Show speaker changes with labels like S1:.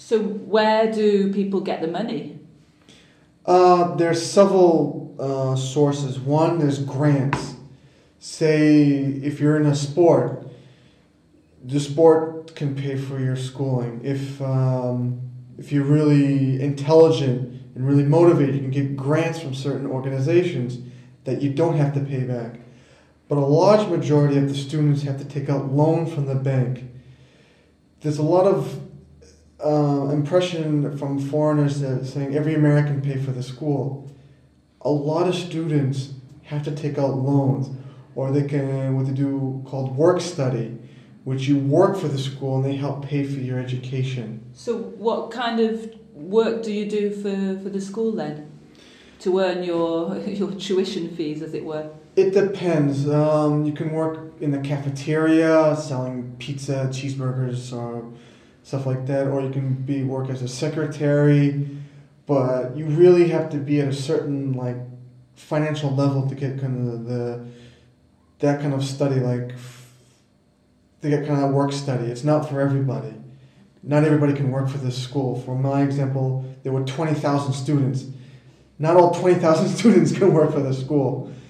S1: So where do people get the money?
S2: There's several sources. One, there's grants. Say if you're in a sport, the sport can pay for your schooling. If you're really intelligent and really motivated, you can get grants from certain organizations that you don't have to pay back. But a large majority of the students have to take out loans from the bank. There's a lot of impression from foreigners that saying every American pay for the school. A lot of students have to take out loans, or they can what they do called work study, which you work for the school and they help pay for your education.
S1: So what kind of work do you do for the school then, to earn your tuition fees, as it were?
S2: It depends. You can work in the cafeteria selling pizza, cheeseburgers, or stuff like that, or you can work as a secretary. But you really have to be at a certain financial level to get kind of that kind of study, to get kind of work study. It's not for everybody. Not everybody can work for this school. For my example, there were 20,000 students. Not all 20,000 students can work for the school.